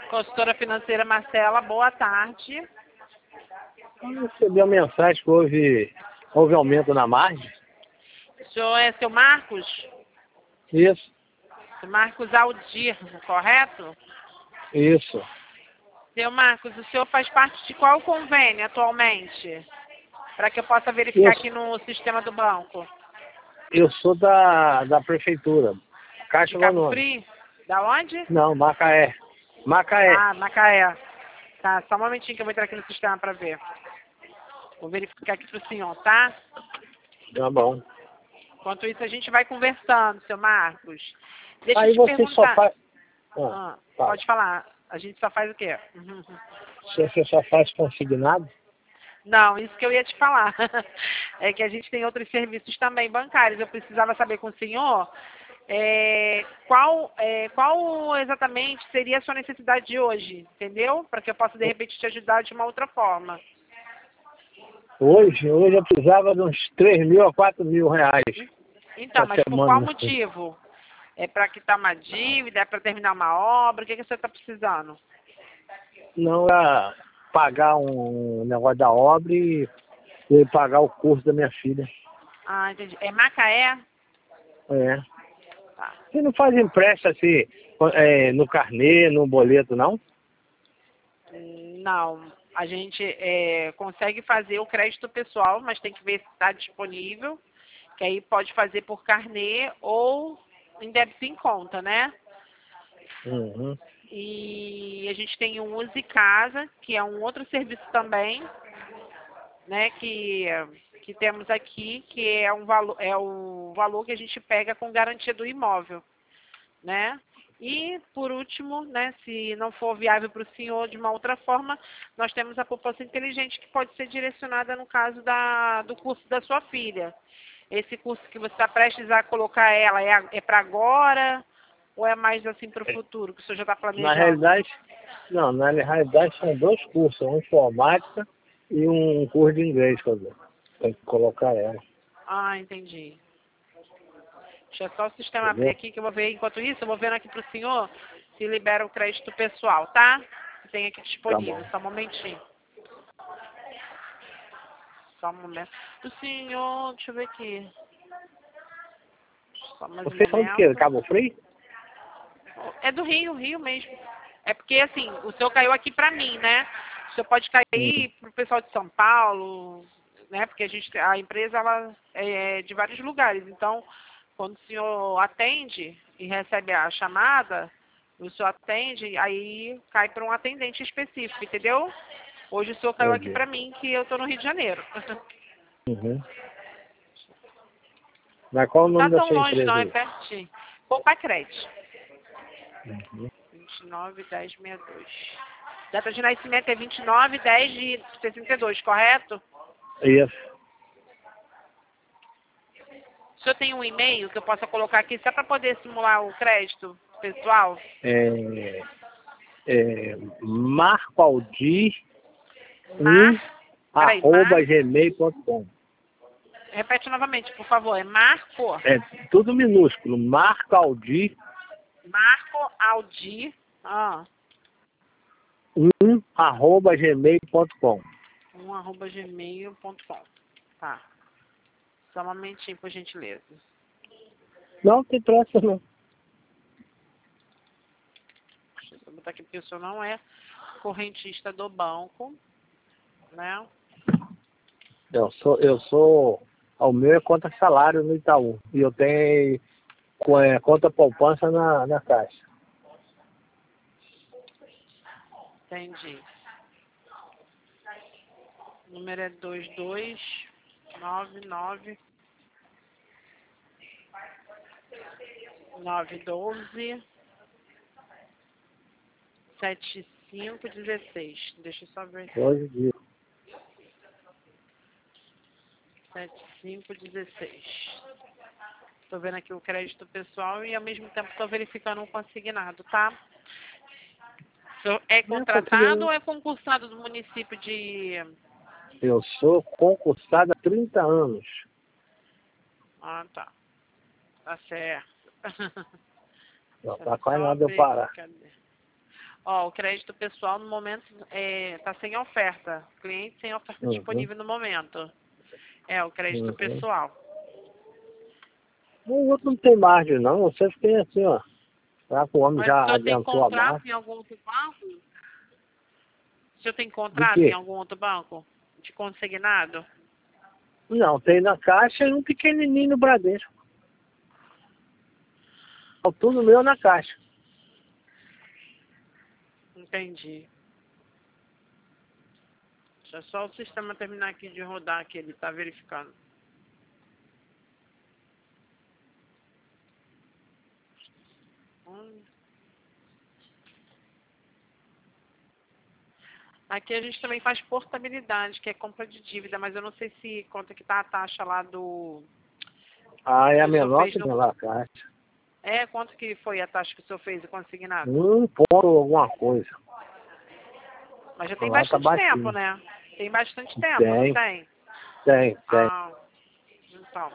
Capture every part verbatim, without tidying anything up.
Consultora financeira Marcela, boa tarde. Eu recebi a mensagem que houve, houve aumento na margem. O senhor é seu Marcos? Isso, Seu Marcos Aldir, correto? isso. Seu Marcos, o senhor faz parte de qual convênio atualmente? Para que eu possa verificar Isso. aqui no sistema do banco. Eu sou da, da prefeitura. Caixa De Cabo Econômica. Frio? Da onde? Não, Macaé. Macaé. Ah, Macaé. Tá, só um momentinho que eu vou entrar aqui no sistema para ver. Vou verificar aqui para o senhor, tá? Tá bom. Enquanto isso, a gente vai conversando, seu Marcos. Deixa Aí eu te você só perguntar. faz. Ah, Ah, tá. pode falar. A gente só faz o quê? Uhum. Você só faz consignado? Não, isso que eu ia te falar. É que a gente tem outros serviços também bancários. Eu precisava saber com o senhor é, qual, é, qual exatamente seria a sua necessidade de hoje, entendeu? Para que eu possa, de repente, te ajudar de uma outra forma. Hoje, hoje eu precisava de uns três mil a quatro mil reais. Então, Essa mas por semana, qual né? motivo? É para quitar uma dívida? É para terminar uma obra? O que, que você está precisando? Não era pagar um negócio da obra e, e pagar o curso da minha filha. Ah, entendi. É Macaé? É. Tá. Você não faz empréstimo assim, é, no carnê, no boleto, não? Não. A gente é, consegue fazer o crédito pessoal, mas tem que ver se está disponível. Que aí pode fazer por carnê ou em débito em conta, né? Uhum. E a gente tem o Use Casa, que é um outro serviço também, né? Que, que temos aqui, que é, um valor, é o valor que a gente pega com garantia do imóvel, né? E, por último, né, se não for viável para o senhor de uma outra forma, nós temos a poupança inteligente, que pode ser direcionada no caso da, do curso da sua filha. Esse curso que você está prestes a colocar ela, é, é para agora ou é mais assim para o futuro, que o senhor já está Na planejando? realidade, não, na realidade são dois cursos, um informática e um curso de inglês, quer dizer. Tem que colocar ela, Ah, entendi. Deixa só o sistema abrir entendeu? aqui, que eu vou ver. Enquanto isso, eu vou vendo aqui para o senhor se libera o crédito pessoal, tá? Que tem aqui Tá disponível. bom. Só um momentinho. Só um momento. O senhor, deixa eu ver aqui. Só mais um Vocês são de quê? momento. Cabo Frio? É do Rio, Rio mesmo. É porque, assim, o senhor caiu aqui para mim, né? O senhor pode cair Hum. para o pessoal de São Paulo, né? Porque a gente, a empresa, ela é de vários lugares. Então, quando o senhor atende e recebe a chamada, o senhor atende, aí cai para um atendente específico, entendeu? Hoje o senhor caiu aqui Entendi. para mim, que eu estou no Rio de Janeiro. Uhum. Mas qual o Não está nome da tão sua longe, não, empresa é aí? pertinho. Poupa Crédito. Uhum. vinte e nove, dez, sessenta e dois. Data de nascimento é vinte e nove, dez de sessenta e dois, correto? Isso. O senhor tem um e-mail que eu possa colocar aqui só para poder simular o crédito pessoal? É, é, marcoaldir um Mar... Peraí, arroba Mar... gmail ponto com. Repete novamente, por favor. É Marco... É tudo minúsculo. Marcoaldir Marco Aldi... Ah, um arroba gmail ponto com. um arroba gmail ponto com. Tá. Só um momentinho, por gentileza. Não tem pressa não. Deixa eu botar aqui, porque o senhor não é correntista do banco, né? Eu sou, eu sou, o meu é conta salário no Itaú. E eu tenho co- é, conta poupança na, na Caixa. Entendi. O número é dois dois nove nove nove um dois sete cinco um seis. Deixa eu só ver. Hoje dia. sete cinco um seis. Estou vendo aqui o crédito pessoal e ao mesmo tempo estou verificando um consignado, tá? O senhor é Não é contratado ou consigo- é concursado do município de... Eu sou concursado há trinta anos. Ah, tá. Tá certo. Não Deixa eu tá quase só nada eu ver aqui, parar. cadê? Ó, o crédito pessoal no momento está sem oferta. Cliente sem oferta Uhum. disponível no momento. É, o crédito Uhum. pessoal. O outro não tem margem, não. Você tem assim, ó. Será que o homem Mas o já senhor tem adiantou a contrato margem? em algum outro banco? O senhor tem De contrato em quê? algum outro banco? De consignado? Não, tem na Caixa e um pequenininho no Bradesco. Tudo meu na Caixa. Entendi. Deixa só o sistema terminar aqui de rodar, que ele está verificando. Hum. Aqui a gente também faz portabilidade, que é compra de dívida, mas eu não sei se quanto que tá a taxa lá do Ah, é que a o senhor menor fez que no. tem lá a Caixa. É, quanto que foi a taxa que o senhor fez o consignado? Um ponto alguma coisa. Mas já tem Lá tá bastante tempo, baixinho. né? Tem bastante tempo, não Tem, tem? tem, tem. Ah, então.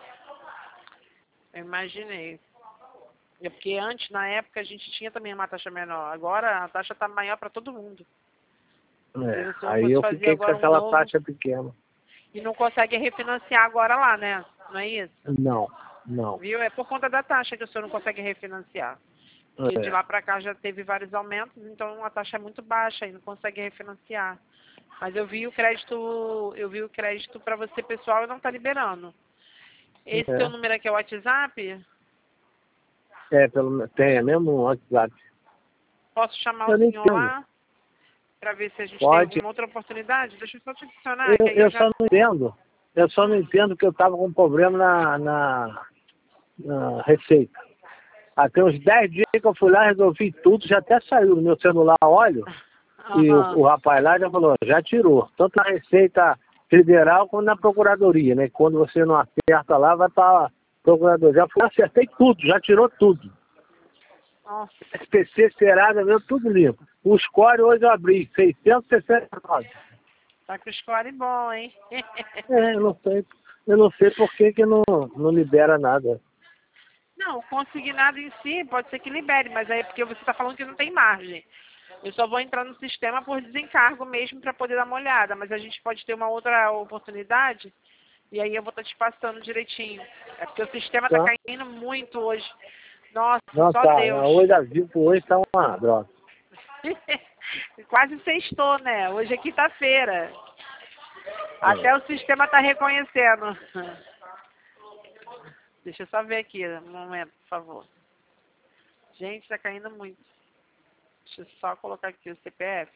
Eu imaginei. É porque antes, na época, a gente tinha também uma taxa menor. Agora a taxa tá maior para todo mundo. Se É, o senhor aí fosse eu fazer fiquei com agora um aquela novo taxa pequena. e não consegue refinanciar agora lá, né? Não é isso? Não, não. Viu? É por conta da taxa que o senhor não consegue refinanciar. Que de É, lá para cá já teve vários aumentos, então a taxa é muito baixa e não consegue refinanciar. Mas eu vi o crédito, eu vi o crédito para você pessoal e não está liberando. Esse teu é, número aqui é o WhatsApp? é pelo, tem, é mesmo no WhatsApp. Posso chamar Eu o não senhor entendo. lá para ver se a gente tem Pode. alguma outra oportunidade? Deixa eu só te adicionar, que Eu, aí eu eu só já. não entendo. Eu só não Hum, entendo que eu estava com um problema na, na, na receita. Até uns dez dias que eu fui lá, resolvi tudo, já até saiu no meu celular, olha. E o, aham. o rapaz lá já falou, já tirou. Tanto na Receita Federal como na Procuradoria, né? Quando você não acerta lá, vai para a Procuradoria. Já fui, acertei tudo, já tirou tudo. Nossa, S P C, Serasa, meu, tudo limpo. O score hoje eu abri, seiscentos e sessenta e nove. tá com o score bom, hein? É, eu não sei, eu não sei por que, que não, não libera nada. Não, o consignado em si pode ser que libere, mas aí é porque você está falando que não tem margem. Eu só vou entrar no sistema por desencargo mesmo para poder dar uma olhada, mas a gente pode ter uma outra oportunidade e aí eu vou estar te passando direitinho. É porque o sistema está Tá? caindo muito hoje. Nossa, Não, só tá. Deus. Hoje a Vivo hoje tá uma droga. Quase sextou, né? Hoje é quinta-feira. É. Até o sistema está reconhecendo. Deixa eu só ver aqui, um momento, por favor. Gente, está caindo muito. Deixa eu só colocar aqui o C P F.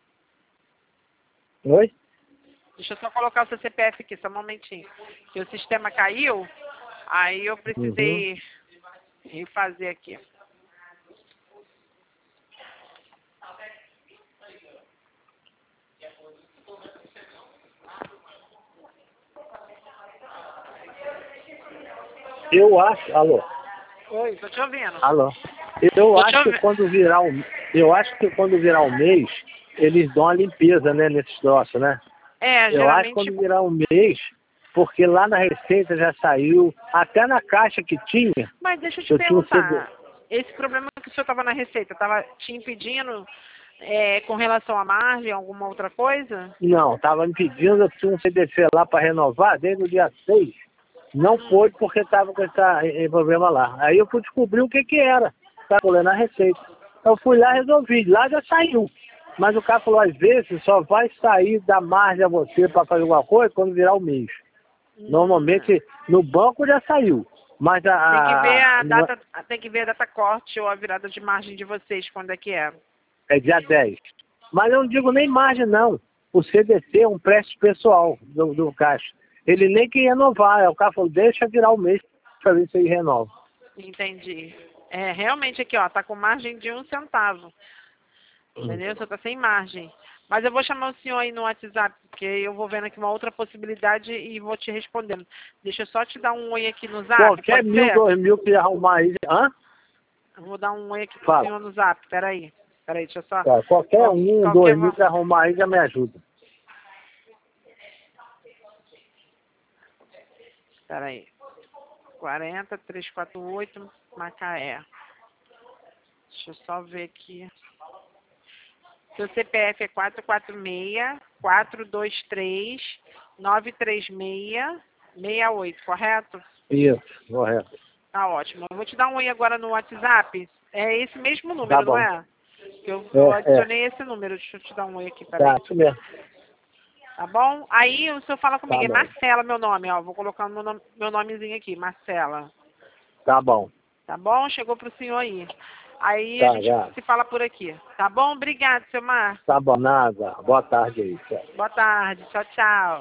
Oi? Deixa eu só colocar o seu C P F aqui, só um momentinho. Que o sistema caiu, aí eu Uhum. precisei refazer aqui. Eu acho, alô? Oi, tô te ouvindo. Alô? Eu Tô te acho que ouvindo. quando virar o, eu acho que quando virar o mês, eles dão a limpeza, né, nesses troços, né? É, Eu acho que geralmente. quando virar um mês, porque lá na Receita já saiu, até na caixa que tinha, Mas deixa eu te eu tinha um C D. perguntar. Esse problema que o senhor estava na receita, estava te impedindo é, com relação à margem, alguma outra coisa? Não, estava me pedindo, eu tinha um C D C lá para renovar desde o dia seis. Não Hum. foi porque estava com esse problema lá. Aí eu fui descobrir o que que era. Estava olhando a receita. Eu fui lá e resolvi. Lá já saiu. Mas o cara falou, às vezes só vai sair da margem a você para fazer alguma coisa quando virar o mês. Hum. Normalmente no banco já saiu. Mas a, Tem que ver a, a a- não é data, tem que ver a data corte ou a virada de margem de vocês, quando é que é. é dia dez. Mas eu não digo nem margem não. O C D C é um préstimo pessoal do, do caixa. Ele nem quer renovar. Aí o cara falou, deixa virar o mês para ver se ele renova. Entendi. É, realmente aqui, ó, tá com margem de um centavo. Entendeu? Você tá sem margem. Mas eu vou chamar o senhor aí no WhatsApp, porque eu vou vendo aqui uma outra possibilidade e vou te respondendo. Deixa eu só te dar um oi aqui no Zap, Qualquer pode mil, ser? dois mil que arrumar aí. Hã? Eu vou dar um oi aqui pro Fala. senhor no Zap, peraí. Peraí, deixa eu só. Tá, qualquer Qual, um, qualquer. dois mil que arrumar aí já me ajuda. Peraí. quarenta, trezentos e quarenta e oito, Macaé. Deixa eu só ver aqui. Seu C P F é quatro quatro seis, quatro dois três, nove três seis, seis oito, correto? Isso, correto. Tá ótimo. Eu vou te dar um oi agora no WhatsApp. É esse mesmo número, Tá não bom. é? Que eu, eu É, é. adicionei esse número. Deixa eu te dar um oi aqui, peraí. Tá, isso mesmo. Tá bom? Aí o senhor fala comigo. Tá É bom. Marcela meu nome, ó. Vou colocar meu, nome, meu nomezinho aqui, Marcela. Tá bom. Tá bom? Chegou pro senhor aí. Aí a Tá, gente já. se fala por aqui. Tá bom? Obrigado, seu Mar. Tá bom, nada. Boa tarde aí. Tchau. Boa tarde. Tchau, tchau.